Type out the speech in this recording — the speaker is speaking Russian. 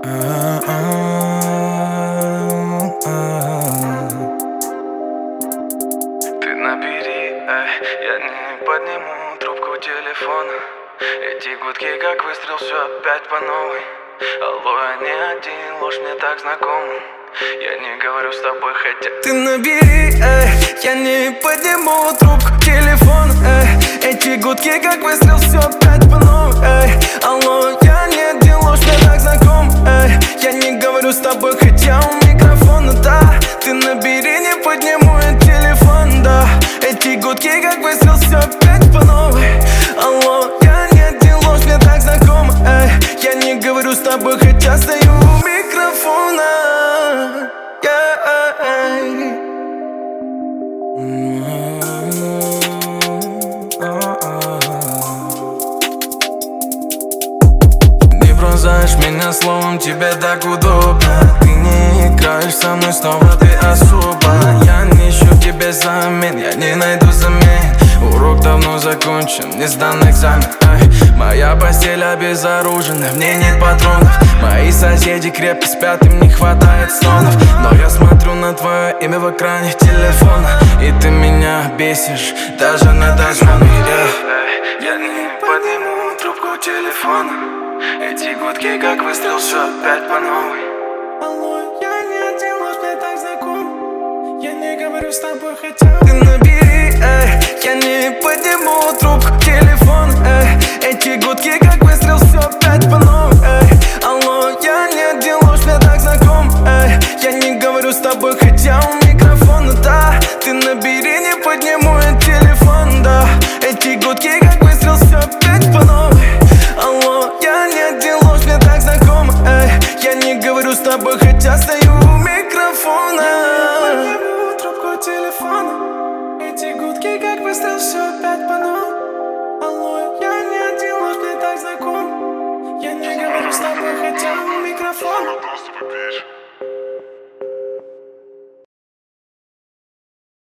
Ты набери, я не подниму трубку телефона. Эти гудки как выстрел, все опять по новой. Алло, я не один, ложь мне так знакома. Я не говорю с тобой, хотя ты набери, я не подниму трубку телефона. Эти гудки как выстрел, все опять по новой. Алло, я не один, ложь мне так знакома. Я не говорю с тобой, хотя у микрофона, да. Ты набери, не подниму я телефон, да. Эти гудки как выстрел, все опять по новой. Алло, я не один, ложь мне так знакома. Я не говорю с тобой, хотя стою у микрофона. Не бросаешь меня словом, тебе так удобно. Ты не играешь со мной снова, ты особо. Я не ищу в тебе замен, я не найду замен. Урок давно закончен, не сдан экзамен. Моя постель обезоружена, в ней нет патронов. Мои соседи крепко спят, им не хватает стонов. Но я смотрю на твое имя в экране телефона, и ты меня бесишь, даже на дозвоне. Я не подниму трубку телефона. Эти гудки как выстрел, все опять по новой. Алло, я не один, ложь мне так знаком. Я не говорю с тобой, хотя ты набери, я не подниму трубку телефона. Эти гудки как выстрел, все опять по новой. Алло, я не один, ложь мне так знаком. Я не говорю с тобой, хотя у микрофона, да. Ты набери, не подниму я телефон, да. Эти гудки как выстрел, все опять по новой. Алло, я не один, ложь мне так знакома. Я не говорю с тобой, хотя стою у микрофона. Я не подниму трубку телефона. Эти гудки как выстрел, все опять по новой. Алло, я не один, ложь мне так знакома. Я не говорю с тобой, хотя у микрофона. Просто попить.